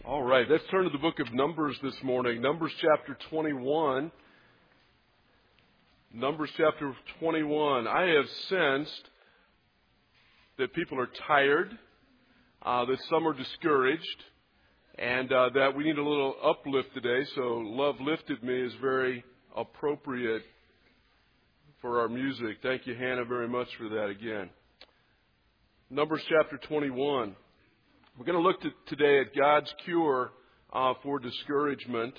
All right, let's turn to the book of Numbers this morning. Numbers chapter 21. Numbers chapter 21. I have sensed that people are tired, that some are discouraged, and that we need a little uplift today. So Love Lifted Me is very appropriate for our music. Thank you, Hannah, very much for that again. Numbers chapter 21. We're going to look today at God's cure for discouragement.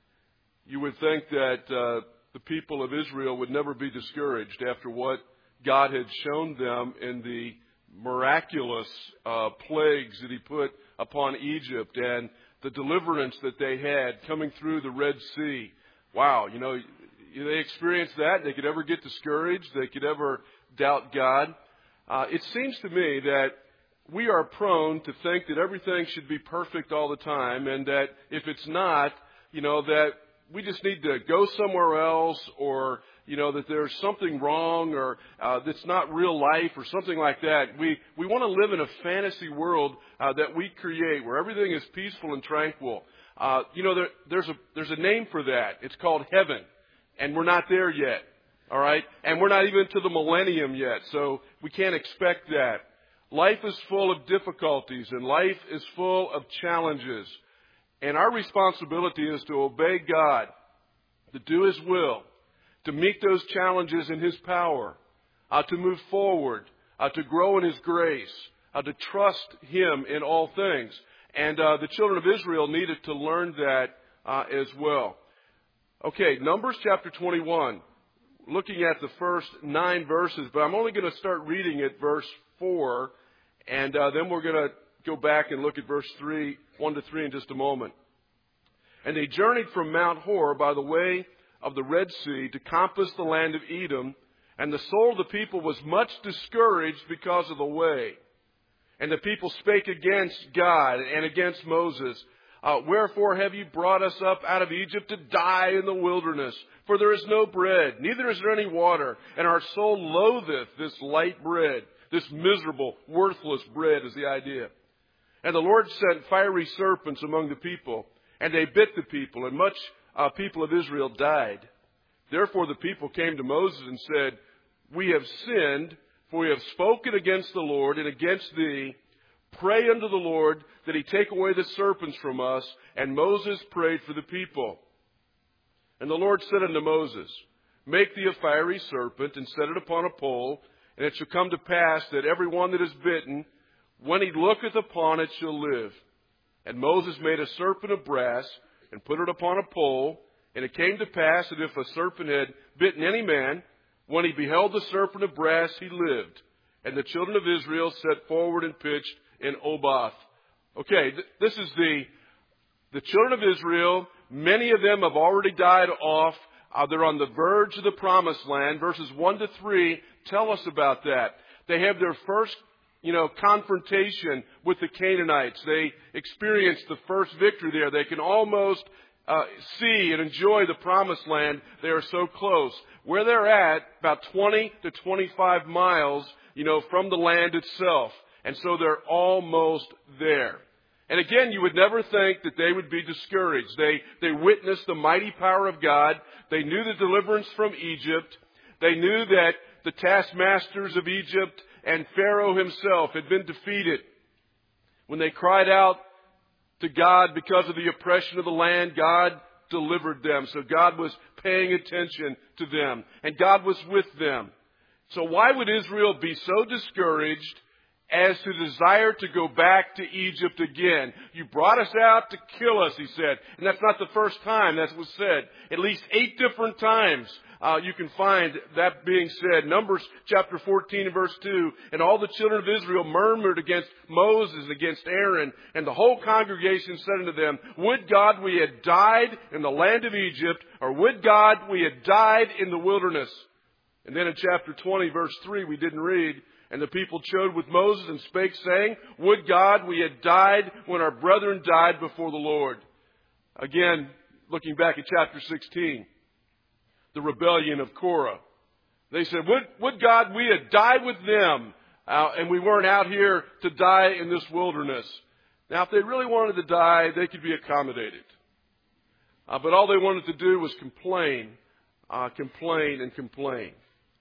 You would think that the people of Israel would never be discouraged after what God had shown them in the miraculous plagues that He put upon Egypt and the deliverance that they had coming through the Red Sea. Wow, they experienced that. They could ever get discouraged. They could ever doubt God. It seems to me that we are prone to think that everything should be perfect all the time, and that if it's not, that we just need to go somewhere else, or, that there's something wrong, or that's not real life, or something like that. We want to live in a fantasy world that we create where everything is peaceful and tranquil. There's a name for that. It's called heaven, and we're not there yet. All right? And we're not even to the millennium yet, so we can't expect that. Life is full of difficulties, and life is full of challenges. And our responsibility is to obey God, to do His will, to meet those challenges in His power, to move forward, to grow in His grace, to trust Him in all things. And the children of Israel needed to learn that as well. Okay, Numbers chapter 21. Looking at the first 9 verses, but I'm only going to start reading at verse 4, and then we're going to go back and look at verse 1 to 3 in just a moment. And they journeyed from Mount Hor by the way of the Red Sea to compass the land of Edom, and the soul of the people was much discouraged because of the way. And the people spake against God and against Moses. Wherefore have you brought us up out of Egypt to die in the wilderness? For there is no bread, neither is there any water, and our soul loatheth this light bread. This miserable, worthless bread is the idea. And the Lord sent fiery serpents among the people, and they bit the people, and much people of Israel died. Therefore the people came to Moses and said, We have sinned, for we have spoken against the Lord and against thee. Pray unto the Lord that He take away the serpents from us. And Moses prayed for the people. And the Lord said unto Moses, Make thee a fiery serpent, and set it upon a pole, and it shall come to pass that every one that is bitten, when he looketh upon it, shall live. And Moses made a serpent of brass, and put it upon a pole. And it came to pass that if a serpent had bitten any man, when he beheld the serpent of brass, he lived. And the children of Israel set forward and pitched in Oboth. Okay, this is the children of Israel. Many of them have already died off. They're on the verge of the promised land. Verses 1 to 3 tell us about that. They have their first, confrontation with the Canaanites. They experienced the first victory there. They can almost see and enjoy the promised land. They are so close. Where they're at, about 20 to 25 miles, from the land itself. And so they're almost there. And again, you would never think that they would be discouraged. They witnessed the mighty power of God. They knew the deliverance from Egypt. They knew that the taskmasters of Egypt and Pharaoh himself had been defeated. When they cried out to God because of the oppression of the land, God delivered them. So God was paying attention to them, and God was with them. So why would Israel be so discouraged as to desire to go back to Egypt again? You brought us out to kill us, he said. And that's not the first time that was said. At least 8 different times you can find that being said. Numbers chapter 14 and verse 2. And all the children of Israel murmured against Moses and against Aaron. And the whole congregation said unto them, Would God we had died in the land of Egypt, or would God we had died in the wilderness? And then in chapter 20 verse 3 we didn't read. And the people chode with Moses and spake, saying, Would God we had died when our brethren died before the Lord. Again, looking back at chapter 16, the rebellion of Korah. They said, Would God we had died with them, and we weren't out here to die in this wilderness. Now, if they really wanted to die, they could be accommodated. But all they wanted to do was complain, and complain.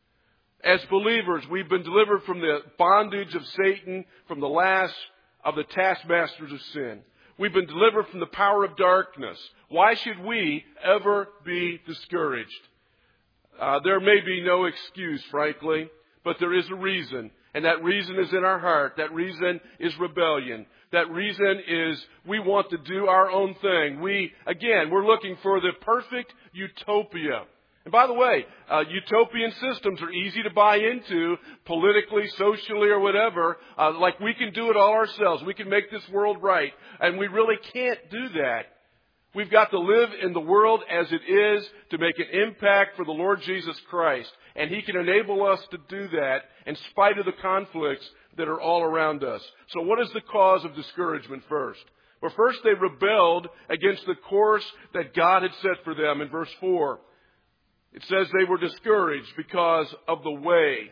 As believers, we've been delivered from the bondage of Satan, from the lash of the taskmasters of sin. We've been delivered from the power of darkness. Why should we ever be discouraged? There may be no excuse, frankly, but there is a reason. And that reason is in our heart. That reason is rebellion. That reason is we want to do our own thing. We're looking for the perfect utopia. And by the way, utopian systems are easy to buy into politically, socially, or whatever. Like we can do it all ourselves. We can make this world right. And we really can't do that. We've got to live in the world as it is to make an impact for the Lord Jesus Christ. And He can enable us to do that in spite of the conflicts that are all around us. So what is the cause of discouragement first? Well, first they rebelled against the course that God had set for them in verse 4. It says they were discouraged because of the way.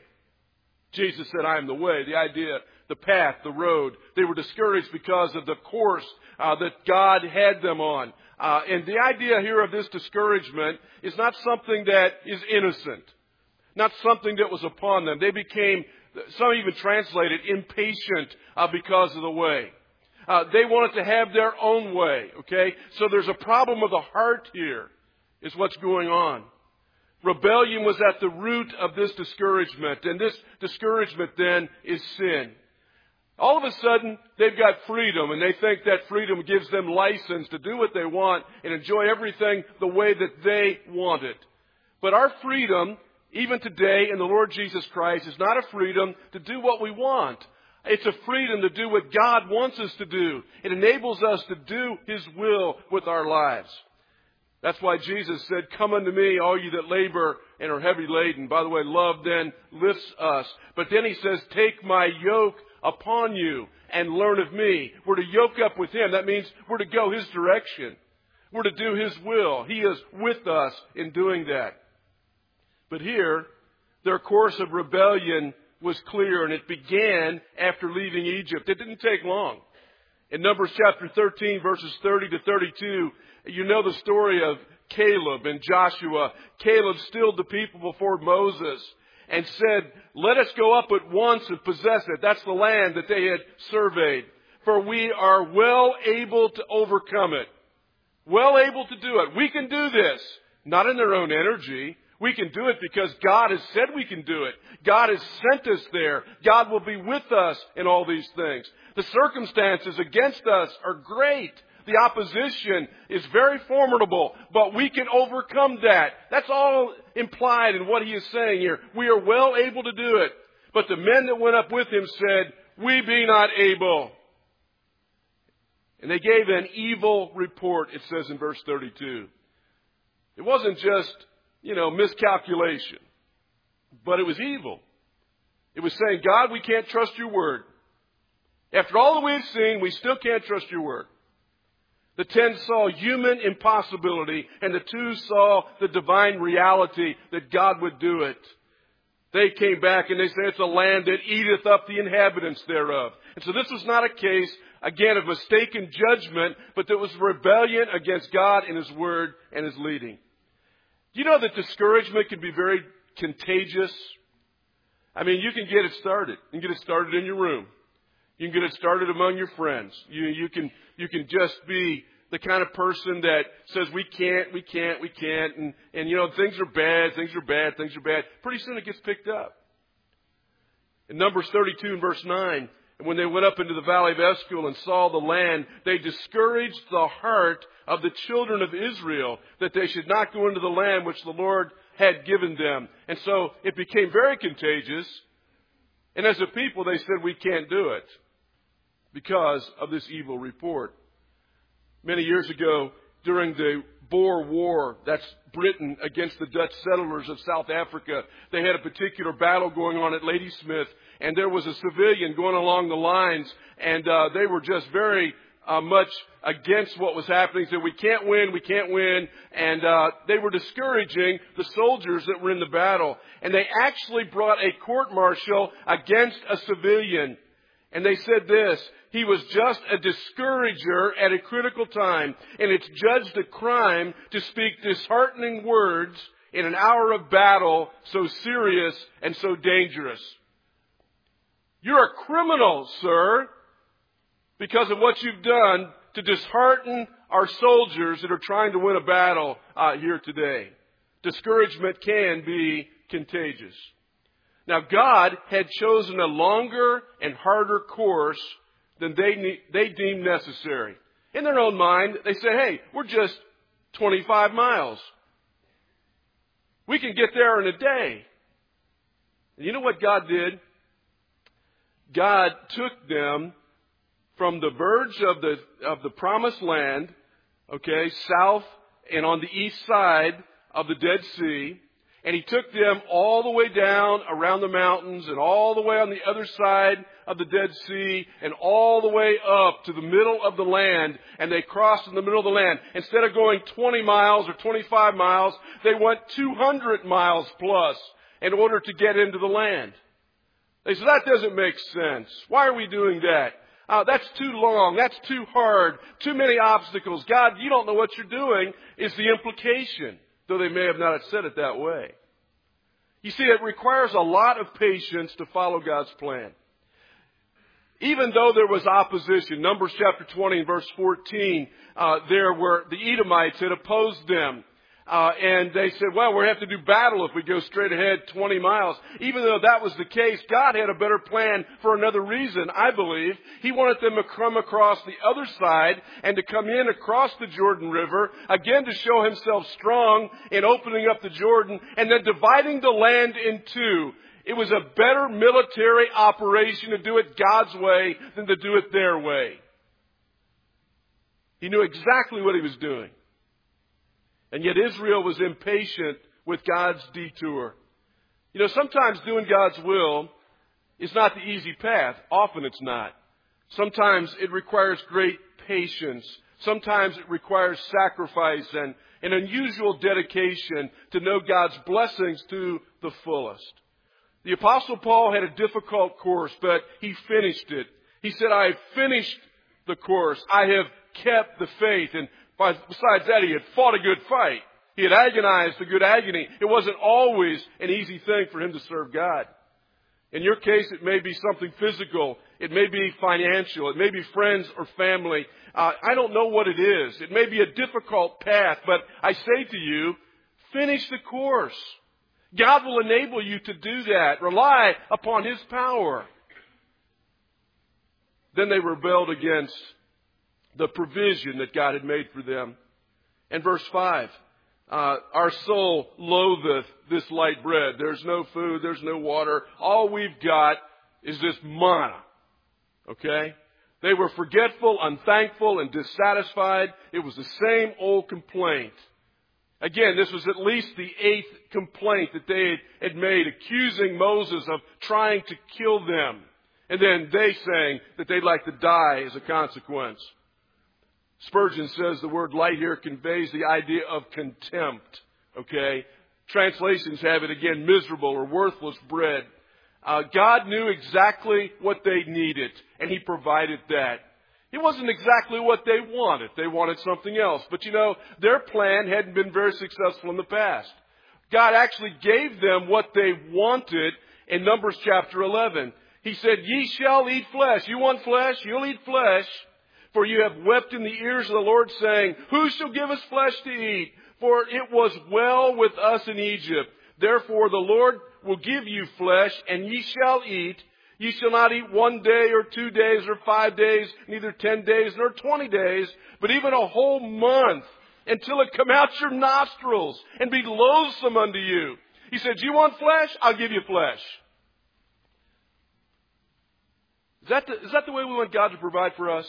Jesus said, I am the way, the idea, the path, the road. They were discouraged because of the course that God had them on. And the idea here of this discouragement is not something that is innocent, not something that was upon them. They became, some even translate it, impatient because of the way. They wanted to have their own way, okay? So there's a problem of the heart here, is what's going on. Rebellion was at the root of this discouragement, and this discouragement then is sin. All of a sudden, they've got freedom, and they think that freedom gives them license to do what they want and enjoy everything the way that they want it. But our freedom, even today in the Lord Jesus Christ, is not a freedom to do what we want. It's a freedom to do what God wants us to do. It enables us to do His will with our lives. That's why Jesus said, come unto me, all you that labor and are heavy laden. By the way, love then lifts us. But then He says, take my yoke upon you and learn of me. We're to yoke up with Him. That means we're to go His direction. We're to do His will. He is with us in doing that. But here, their course of rebellion was clear, and it began after leaving Egypt. It didn't take long. In Numbers chapter 13, verses 30 to 32, you know the story of Caleb and Joshua. Caleb stilled the people before Moses and said, let us go up at once and possess it. That's the land that they had surveyed. For we are well able to overcome it. Well able to do it. We can do this. Not in their own energy. We can do it because God has said we can do it. God has sent us there. God will be with us in all these things. The circumstances against us are great. The opposition is very formidable, but we can overcome that. That's all implied in what he is saying here. We are well able to do it. But the men that went up with him said, we be not able. And they gave an evil report, it says in verse 32. It wasn't just, miscalculation, but it was evil. It was saying, God, we can't trust your word. After all that we've seen, we still can't trust your word. The 10 saw human impossibility, and the 2 saw the divine reality that God would do it. They came back and they said, it's a land that eateth up the inhabitants thereof. And so this was not a case, again, of mistaken judgment, but there was rebellion against God and His word and His leading. Do you know that discouragement can be very contagious? I mean, you can get it started. You can get it started in your room. You can get it started among your friends. You can just be the kind of person that says, we can't. And things are bad. Pretty soon it gets picked up. In Numbers 32 and verse 9, and when they went up into the valley of Eshcol and saw the land, they discouraged the heart of the children of Israel that they should not go into the land which the Lord had given them. And so it became very contagious. And as a people, they said, we can't do it because of this evil report. Many years ago, during the Boer War, that's Britain against the Dutch settlers of South Africa, they had a particular battle going on at Ladysmith, and there was a civilian going along the lines, and they were just very much against what was happening. Said, we can't win, and they were discouraging the soldiers that were in the battle. And they actually brought a court-martial against a civilian. And they said this, He was just a discourager at a critical time, and it's judged a crime to speak disheartening words in an hour of battle so serious and so dangerous. You're a criminal, sir, because of what you've done to dishearten our soldiers that are trying to win a battle here today. Discouragement can be contagious. Now, God had chosen a longer and harder course than they deemed necessary. In their own mind, they say, hey, we're just 25 miles. We can get there in a day. And you know what God did? God took them from the verge of the promised land, okay, south and on the east side of the Dead Sea, and He took them all the way down around the mountains and all the way on the other side of the Dead Sea and all the way up to the middle of the land, and they crossed in the middle of the land. Instead of going 20 miles or 25 miles, they went 200 miles plus in order to get into the land. They said, that doesn't make sense. Why are we doing that? That's too long. That's too hard. Too many obstacles. God, you don't know what you're doing, is the implication, though they may have not said it that way. You see, it requires a lot of patience to follow God's plan. Even though there was opposition, Numbers chapter 20 and verse 14, there were the Edomites had opposed them. And they said, well, we have to do battle if we go straight ahead 20 miles. Even though that was the case, God had a better plan for another reason, I believe. He wanted them to come across the other side and to come in across the Jordan River, again to show Himself strong in opening up the Jordan and then dividing the land in two. It was a better military operation to do it God's way than to do it their way. He knew exactly what He was doing. And yet Israel was impatient with God's detour. You know, sometimes doing God's will is not the easy path. Often it's not. Sometimes it requires great patience. Sometimes it requires sacrifice and an unusual dedication to know God's blessings to the fullest. The Apostle Paul had a difficult course, but he finished it. He said, I have finished the course. I have kept the faith. And besides that, he had fought a good fight. He had agonized a good agony. It wasn't always an easy thing for him to serve God. In your case, it may be something physical. It may be financial. It may be friends or family. I don't know what it is. It may be a difficult path, but I say to you, finish the course. God will enable you to do that. Rely upon His power. Then they rebelled against the provision that God had made for them. And verse 5, our soul loatheth this light bread. There's no food, there's no water. All we've got is this manna. Okay? They were forgetful, unthankful, and dissatisfied. It was the same old complaint. Again, this was at least the 8th complaint that they had made, accusing Moses of trying to kill them. And then they saying that they'd like to die as a consequence. Spurgeon says the word light here conveys the idea of contempt. Okay? Translations have it again, miserable or worthless bread. God knew exactly what they needed, and He provided that. It wasn't exactly what they wanted. They wanted something else. But you know, their plan hadn't been very successful in the past. God actually gave them what they wanted in Numbers chapter 11. He said, ye shall eat flesh. You want flesh? You'll eat flesh. For you have wept in the ears of the Lord, saying, who shall give us flesh to eat? For it was well with us in Egypt. Therefore the Lord will give you flesh, and ye shall eat. Ye shall not eat 1 day or 2 days or 5 days, neither 10 days nor 20 days, but even a whole month, until it come out your nostrils and be loathsome unto you. He said, you want flesh? I'll give you flesh. Is that the way we want God to provide for us?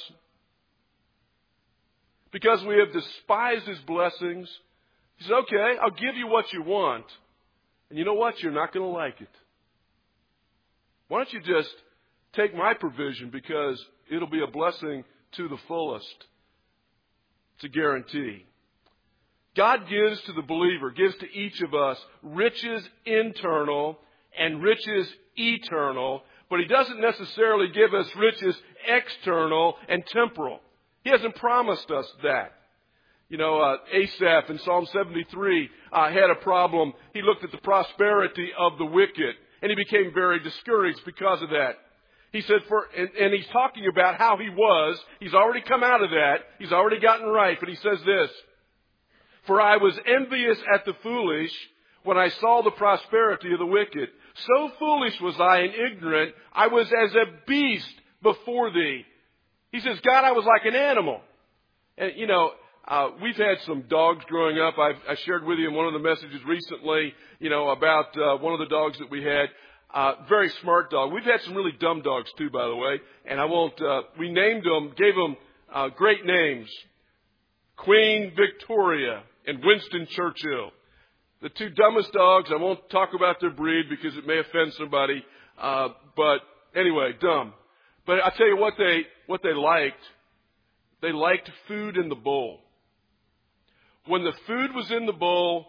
Because we have despised His blessings. He said, okay, I'll give you what you want. And you know what? You're not going to like it. Why don't you just take my provision, because it'll be a blessing to the fullest. It's a guarantee. God gives to the believer, gives to each of us riches internal and riches eternal, But He doesn't necessarily give us riches external and temporal. He hasn't promised us that. You know, Asaph in Psalm 73 had a problem. He looked at the prosperity of the wicked, and he became very discouraged because of that. He said, and he's talking about how he was. He's already come out of that. He's already gotten right. But he says this, "For I was envious at the foolish when I saw the prosperity of the wicked. So foolish was I and ignorant, I was as a beast before thee." He says, "God, I was like an animal." And, you know, we've had some dogs growing up. I shared with you in one of the messages recently, you know, about one of the dogs that we had. Very smart dog. We've had some really dumb dogs too, by the way. And we named them, gave them great names. Queen Victoria and Winston Churchill. The two dumbest dogs. I won't talk about their breed because it may offend somebody. But anyway, dumb. But I'll tell you what they liked. They liked food in the bowl. When the food was in the bowl,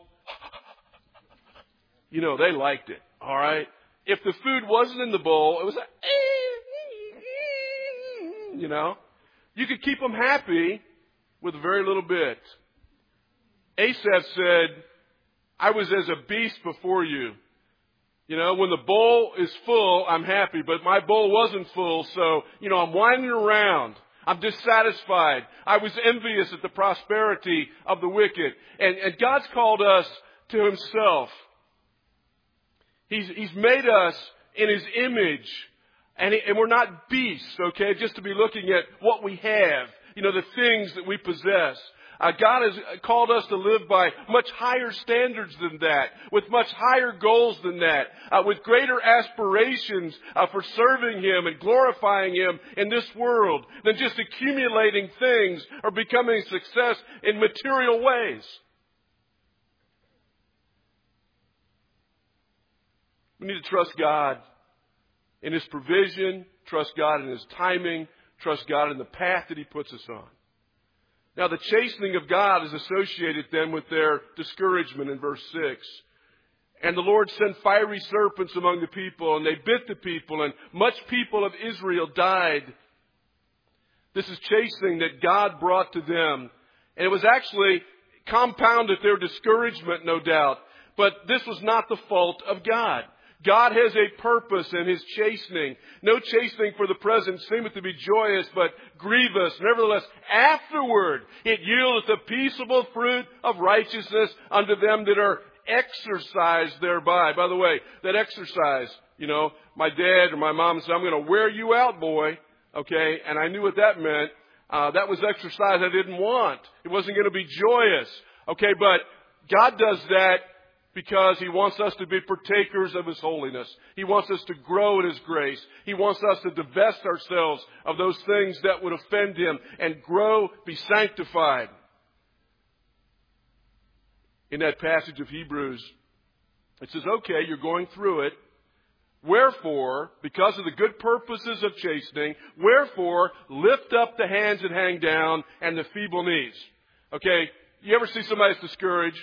you know, they liked it. All right? If the food wasn't in the bowl, it was like, you know. You could keep them happy with very little bit. Asaph said, "I was as a beast before you." You know, when the bowl is full, I'm happy, but my bowl wasn't full, so, you know, I'm whining around. I'm dissatisfied. I was envious at the prosperity of the wicked. And God's called us to Himself. He's made us in His image. And we're not beasts, okay, just to be looking at what we have, you know, the things that we possess. God has called us to live by much higher standards than that, with much higher goals than that, with greater aspirations for serving Him and glorifying Him in this world than just accumulating things or becoming a success in material ways. We need to trust God in His provision, trust God in His timing, trust God in the path that He puts us on. Now, the chastening of God is associated then with their discouragement in verse 6. "And the Lord sent fiery serpents among the people, and they bit the people, and much people of Israel died." This is chastening that God brought to them. And it was actually compounded their discouragement, no doubt. But this was not the fault of God. God has a purpose in His chastening. "No chastening for the present seemeth to be joyous, but grievous. Nevertheless, afterward it yieldeth a peaceable fruit of righteousness unto them that are exercised thereby." By the way, that exercise, you know, my dad or my mom said, "I'm going to wear you out, boy." Okay, and I knew what that meant. That was exercise I didn't want. It wasn't going to be joyous. Okay, but God does that because He wants us to be partakers of His holiness. He wants us to grow in His grace. He wants us to divest ourselves of those things that would offend Him and grow, be sanctified. In that passage of Hebrews, it says, okay, you're going through it. "Wherefore, because of the good purposes of chastening, wherefore, lift up the hands that hang down and the feeble knees." Okay, you ever see somebody that's discouraged?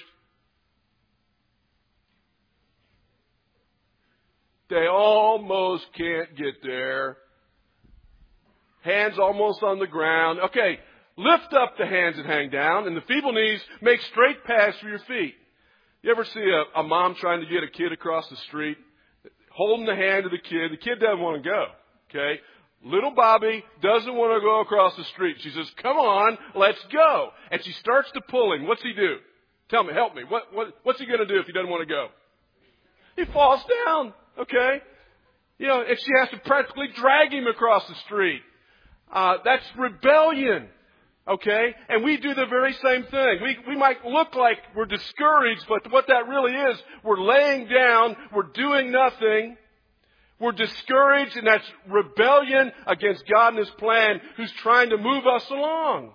They almost can't get there. Hands almost on the ground. Okay, lift up the hands that hang down, and the feeble knees make straight paths for your feet. You ever see a mom trying to get a kid across the street, holding the hand of the kid? The kid doesn't want to go, okay? Little Bobby doesn't want to go across the street. She says, "Come on, let's go." And she starts to pull him. What's he do? Tell me, help me. What's he going to do if he doesn't want to go? He falls down. Okay? You know, and she has to practically drag him across the street. That's rebellion. Okay? And we do the very same thing. We might look like we're discouraged, but what that really is, we're laying down, we're doing nothing. We're discouraged, and that's rebellion against God and His plan, who's trying to move us along.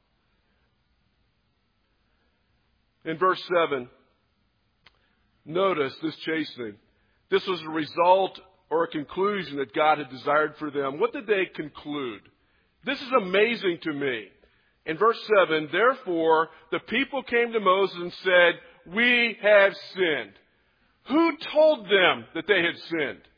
In verse 7, notice this chastening. This was a result or a conclusion that God had desired for them. What did they conclude? This is amazing to me. In verse 7, "Therefore the people came to Moses and said, We have sinned." Who told them that they had sinned?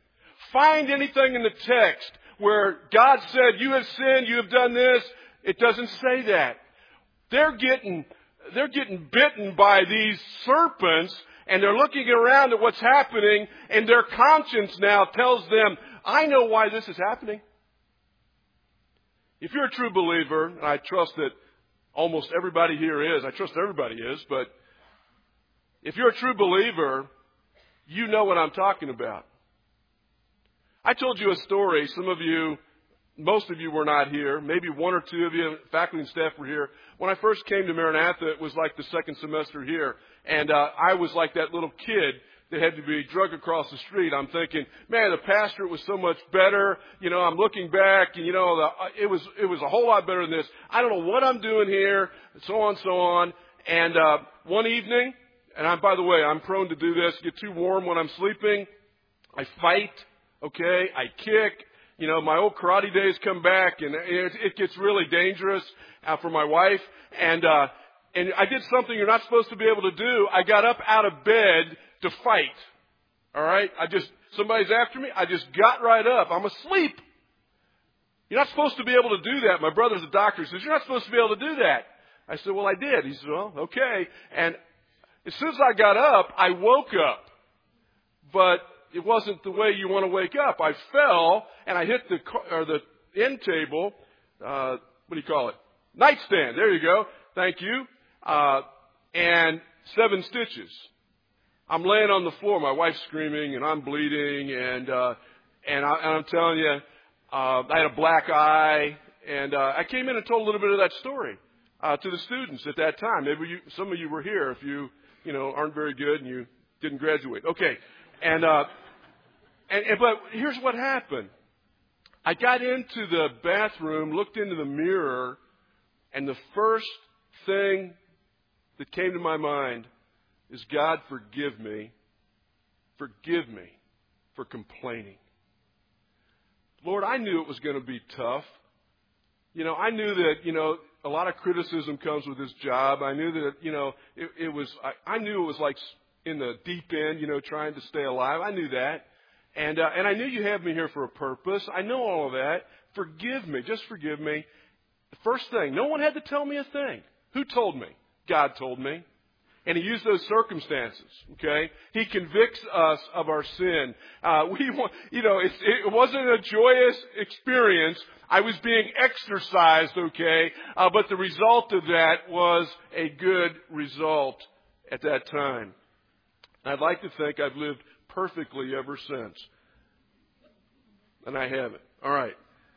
find anything in the text where God said, you have sinned, you have done this. It doesn't say that. They're getting bitten by these serpents, and they're looking around at what's happening, and their conscience now tells them, I know why this is happening. If you're a true believer, and I trust that almost everybody here is, I trust everybody is, but if you're a true believer, you know what I'm talking about. I told you a story. Most of you were not here. Maybe one or two of you, faculty and staff, were here. When I first came to Maranatha, it was like the second semester here. And I was like that little kid that had to be drugged across the street. I'm thinking, man, the pastorate was so much better. You know, I'm looking back, and, it was a whole lot better than this. I don't know what I'm doing here, so on, so on. And one evening, and by the way, I'm prone to do this, get too warm when I'm sleeping. I fight, okay? I kick. My old karate days come back, and it gets really dangerous for my wife. And I did something you're not supposed to be able to do. I got up out of bed to fight. All right? Somebody's after me. I just got right up. I'm asleep. You're not supposed to be able to do that. My brother's a doctor. He says, you're not supposed to be able to do that. I said, well, I did. He said, well, okay. And as soon as I got up, I woke up. But it wasn't the way you want to wake up. I fell, and I hit the end table. What do you call it? Nightstand. There you go. Thank you. And 7 stitches. I'm laying on the floor. My wife's screaming, and I'm bleeding, and I'm telling you, I had a black eye, and I came in and told a little bit of that story to the students at that time. Maybe some of you were here if you aren't very good and you didn't graduate. Okay. But here's what happened. I got into the bathroom, looked into the mirror, and the first thing that came to my mind is, God, forgive me. Forgive me for complaining. Lord, I knew it was going to be tough. I knew that, a lot of criticism comes with this job. I knew that, I knew it was like in the deep end, trying to stay alive. I knew that. And I knew you had me here for a purpose. I know all of that. Forgive me. Just forgive me. The first thing, no one had to tell me a thing. Who told me? God told me. And He used those circumstances, okay? He convicts us of our sin. It wasn't a joyous experience. I was being exercised, okay? But the result of that was a good result at that time. I'd like to think I've lived perfectly ever since. And I haven't. All right.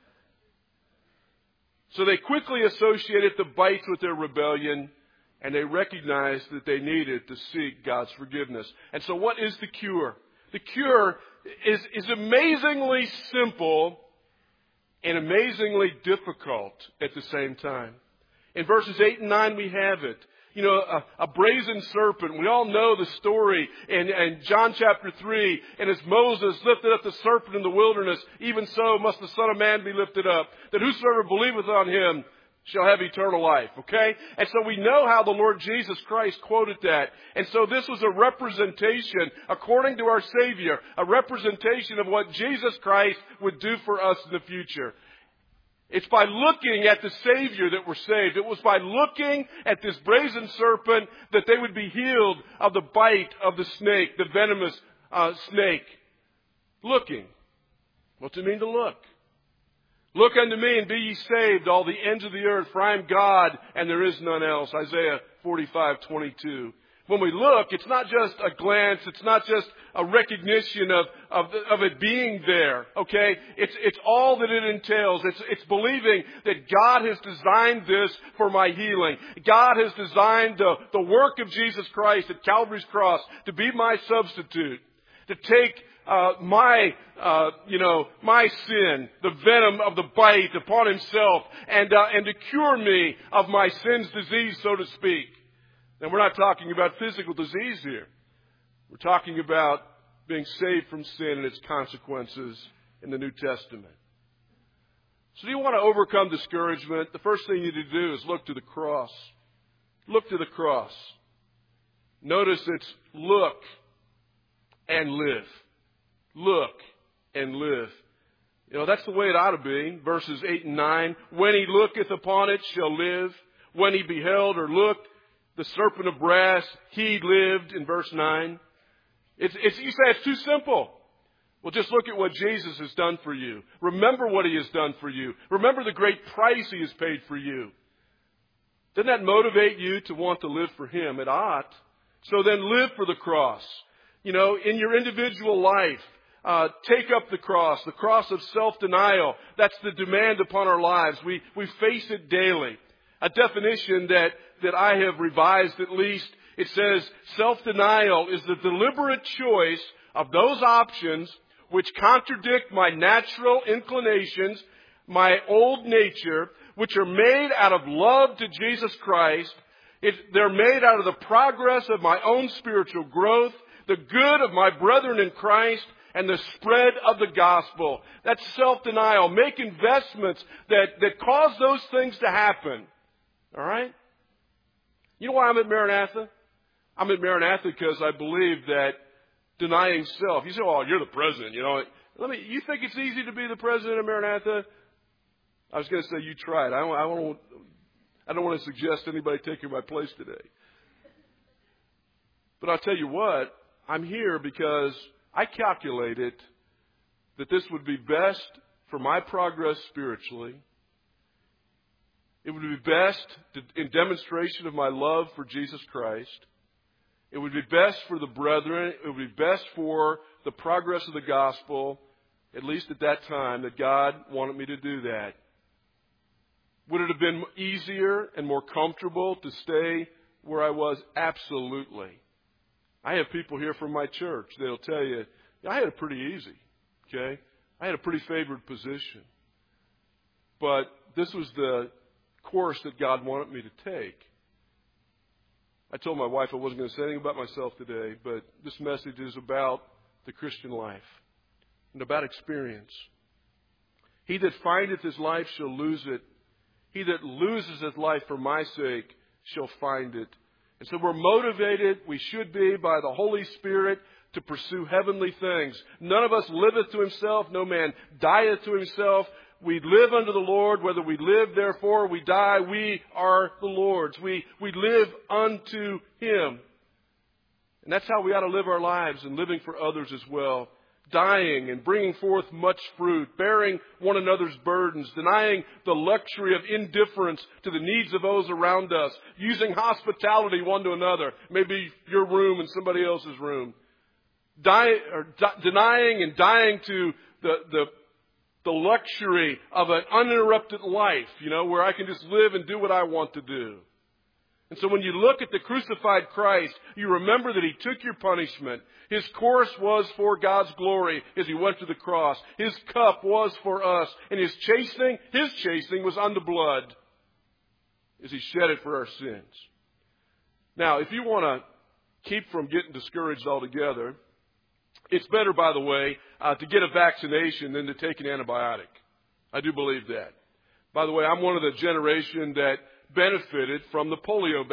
So they quickly associated the bites with their rebellion, and they recognized that they needed to seek God's forgiveness. And so what is the cure? The cure is amazingly simple and amazingly difficult at the same time. In verses 8 and 9 we have it. A brazen serpent. We all know the story in John chapter 3. And as Moses lifted up the serpent in the wilderness, even so must the Son of Man be lifted up, that whosoever believeth on Him shall have eternal life. Okay? And so we know how the Lord Jesus Christ quoted that. And so this was a representation, according to our Savior, a representation of what Jesus Christ would do for us in the future. It's by looking at the Savior that we're saved. It was by looking at this brazen serpent that they would be healed of the bite of the snake, the venomous snake. Looking. What's it mean to look? Look unto me and be ye saved, all the ends of the earth, for I am God and there is none else. Isaiah 45:22. When we look, it's not just a glance. It's not just a recognition of it being there. Okay? It's all that it entails. It's believing that God has designed this for my healing. God has designed the work of Jesus Christ at Calvary's cross to be my substitute, to take my sin, the venom of the bite upon Himself, and to cure me of my sin's disease, so to speak. And we're not talking about physical disease here. We're talking about being saved from sin and its consequences in the New Testament. So do you want to overcome discouragement? The first thing you need to do is look to the cross. Look to the cross. Notice it's look and live. Look and live. You know, that's the way it ought to be. Verses 8 and 9. When he looketh upon it, shall live. When he beheld or looked, the serpent of brass, he lived, in verse 9. You say it's too simple. Well, just look at what Jesus has done for you. Remember what he has done for you. Remember the great price he has paid for you. Doesn't that motivate you to want to live for him? It ought. So then live for the cross. You know, in your individual life, take up the cross of self-denial. That's the demand upon our lives. We face it daily. A definition that I have revised at least, it says self-denial is the deliberate choice of those options which contradict my natural inclinations, my old nature, which are made out of love to Jesus Christ. They're made out of the progress of my own spiritual growth, the good of my brethren in Christ, and the spread of the gospel. That's self-denial. Make investments that cause those things to happen. All right? You know why I'm at Maranatha? I'm at Maranatha because I believe that denying self. You say, "Oh, you're the president." You know, you think it's easy to be the president of Maranatha? I was going to say you try it. I don't want to suggest anybody taking my place today. But I'll tell you what, I'm here because I calculated that this would be best for my progress spiritually. It would be best in demonstration of my love for Jesus Christ. It would be best for the brethren. It would be best for the progress of the gospel, at least at that time, that God wanted me to do that. Would it have been easier and more comfortable to stay where I was? Absolutely. I have people here from my church. They'll tell you, I had it pretty easy. Okay? I had a pretty favored position. But this was the course that God wanted me to take. I told my wife I wasn't going to say anything about myself today, but this message is about the Christian life and about experience. He that findeth his life shall lose it. He that loses his life for my sake shall find it. And so we're motivated, we should be, by the Holy Spirit to pursue heavenly things. None of us liveth to himself, no man dieth to himself. We live unto the Lord, whether we live, therefore, we die, we are the Lord's. We live unto him. And that's how we ought to live our lives, and living for others as well. Dying and bringing forth much fruit, bearing one another's burdens, denying the luxury of indifference to the needs of those around us, using hospitality one to another, maybe your room and somebody else's room. Denying and dying to the luxury of an uninterrupted life, where I can just live and do what I want to do. And so when you look at the crucified Christ, you remember that he took your punishment. His course was for God's glory as he went to the cross. His cup was for us. And his chastening was unto blood as he shed it for our sins. Now, if you want to keep from getting discouraged altogether, it's better, by the way, to get a vaccination than to take an antibiotic. I do believe that. By the way, I'm one of the generation that benefited from the polio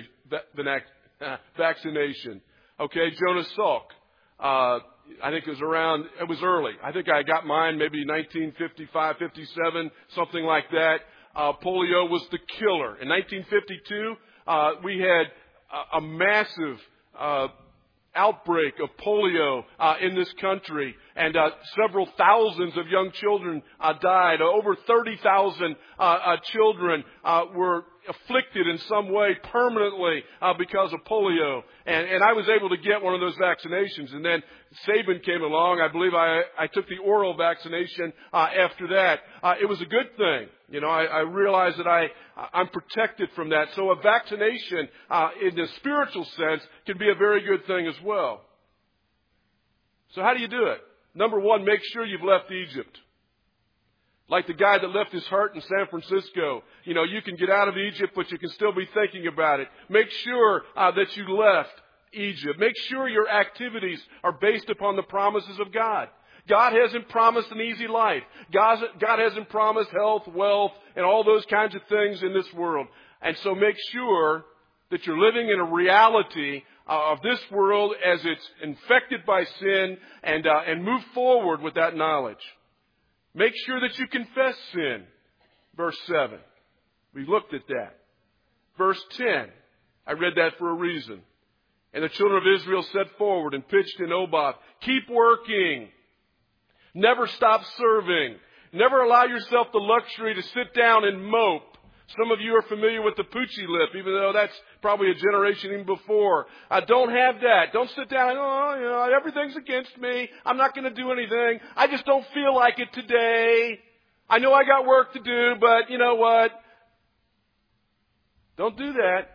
vaccination. Okay, Jonas Salk. I think it was early. I think I got mine maybe 1955, 57, something like that. Polio was the killer. In 1952, we had a massive outbreak of polio in this country, and several thousands of young children died. Over 30,000 children were afflicted in some way permanently because of polio. And I was able to get one of those vaccinations. And then Sabin came along. I believe I took the oral vaccination after that. It was a good thing. I realized that I'm protected from that. So a vaccination in the spiritual sense can be a very good thing as well. So how do you do it? Number one, make sure you've left Egypt. Like the guy that left his heart in San Francisco. You can get out of Egypt, but you can still be thinking about it. Make sure that you left Egypt. Make sure your activities are based upon the promises of God. God hasn't promised an easy life. God hasn't promised health, wealth, and all those kinds of things in this world. And so make sure that you're living in a reality of this world as it's infected by sin, and move forward with that knowledge. Make sure that you confess sin. Verse 7. We looked at that. Verse 10. I read that for a reason. And the children of Israel set forward and pitched in Oboth. Keep working. Never stop serving. Never allow yourself the luxury to sit down and mope. Some of you are familiar with the Poochie lip, even though that's probably a generation even before. Don't have that. Don't sit down and, everything's against me. I'm not going to do anything. I just don't feel like it today. I know I got work to do, but you know what? Don't do that.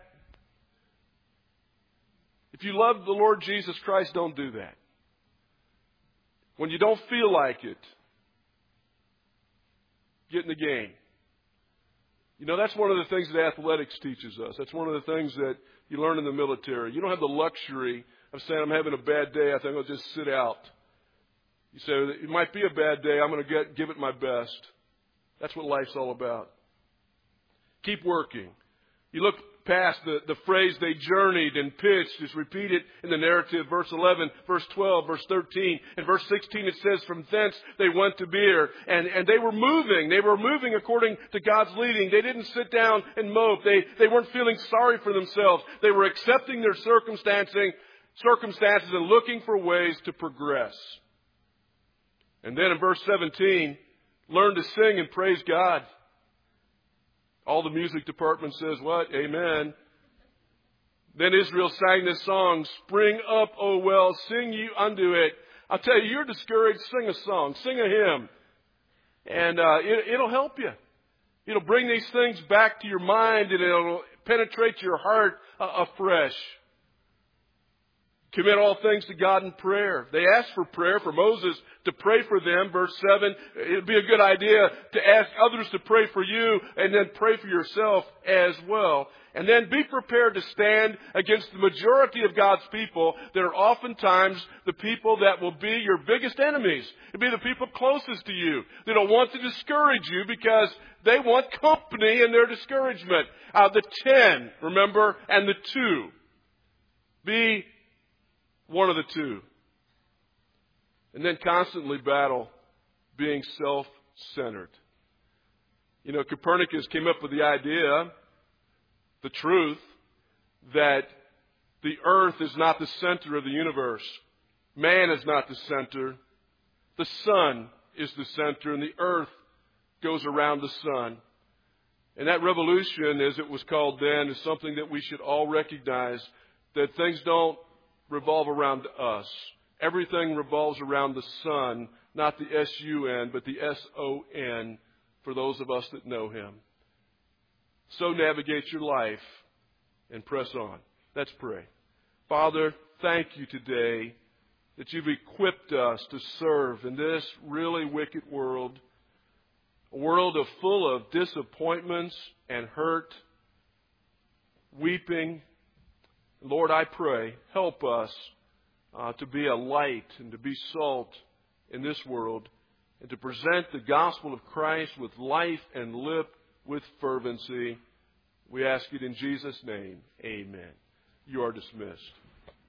If you love the Lord Jesus Christ, don't do that. When you don't feel like it, get in the game. That's one of the things that athletics teaches us. That's one of the things that you learn in the military. You don't have the luxury of saying, I'm having a bad day, I think I'll just sit out. You say, it might be a bad day, I'm going to give it my best. That's what life's all about. Keep working. You look past the phrase they journeyed and pitched. It's repeated in the narrative. Verse 11, verse 12, verse 13. In verse 16 it says, from thence they went to Beer. And they were moving. They were moving according to God's leading. They didn't sit down and mope. They weren't feeling sorry for themselves. They were accepting their circumstances and looking for ways to progress. And then in verse 17, learn to sing and praise God. All the music department says what? Amen. Then Israel sang this song, Spring up, O well, sing you unto it. I'll tell you, you're discouraged, sing a song, sing a hymn. And it'll help you. It'll bring these things back to your mind, and it'll penetrate your heart afresh. Commit all things to God in prayer. They asked for prayer for Moses to pray for them. Verse 7, it would be a good idea to ask others to pray for you and then pray for yourself as well. And then be prepared to stand against the majority of God's people that are oftentimes the people that will be your biggest enemies. It'll be the people closest to you that will want to discourage you because they want company in their discouragement. The 10, remember, and the 2. Be one of the 2. And then constantly battle being self-centered. Copernicus came up with the idea, the truth, that the earth is not the center of the universe. Man is not the center. The sun is the center, and the earth goes around the sun. And that revolution, as it was called then, is something that we should all recognize, that things don't revolve around us. Everything revolves around the sun, not the S-U-N, but the S-O-N for those of us that know Him. So navigate your life and press on. Let's pray. Father, thank you today that you've equipped us to serve in this really wicked world, a world full of disappointments and hurt, weeping. Lord, I pray, help us to be a light and to be salt in this world and to present the gospel of Christ with life and lip with fervency. We ask it in Jesus' name. Amen. You are dismissed.